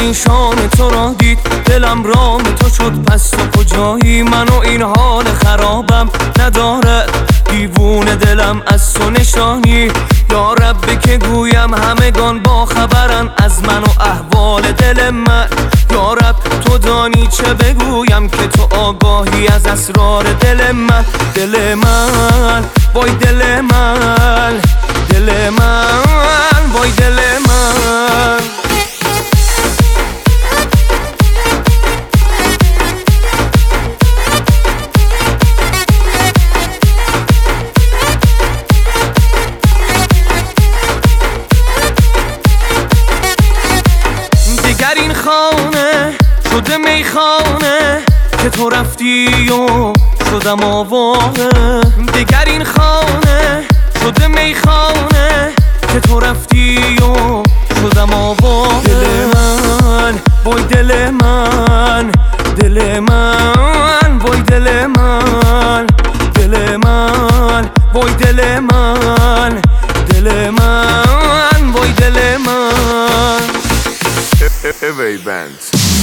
پریشان تو را دید، دلم رام تو شد. پس تو کجایی؟ من و این حال خرابم نداره، دیوونه دلم از تو نشانی. یا رب که گویم همگان با خبرن از من و احوال دل من. یا رب تو دانی چه بگویم که تو آگاهی از اسرار دل من. دل من وای دل من، دل من وای دل من. این خانه شده میخانه که تو رفتی و شدم آواره. دیگر این خانه شده میخانه که تو رفتی و شدم آواره. دل من وای دل من، دل من وای دل من، دل من وای دل من، دل من وای دل من. Every band.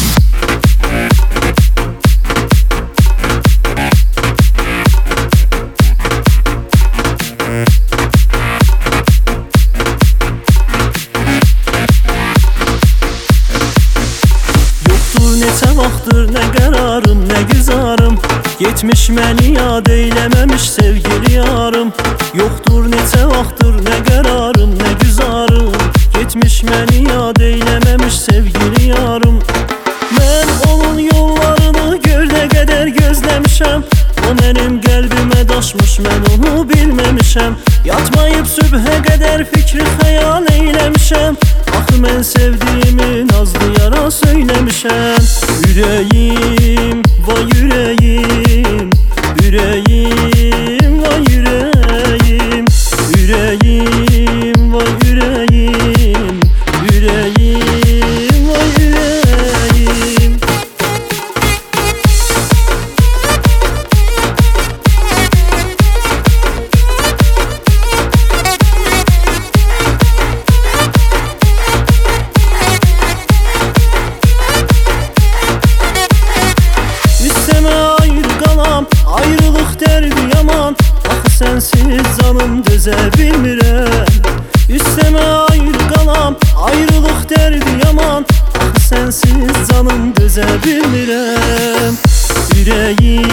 Yoktur neçə vaxtdır nə qərarım, nə güzarım, getmiş məni yad eyləməmiş sevgili yarım. Yoktur neçə vaxtdır nə qərarım, nə güzarım, getmiş məni yad eyləməmiş sevgili yarım. Mən onun yollarını göldə qədər gözləmişəm, o mənim qəlbimə daşmış, mən onu bilməmişəm. Yatmayıb sübhə qədər fikri xəyal eyləmişəm, axı mən sevdiyimi nazlı yara söyləmişəm. Ürəyim, vay ürəyim, ürəyim, vay ürəyim, ürəyim, vay ürəyim, ürəyim, vay ürəyim. Ayrılıq dərdi yaman, axı sənsiz canım dözə bilmirəm. Üstəmə ayrı qalam, ayrılıq dərdi yaman, axı sənsiz canım dözə bilmirəm. Ürəyim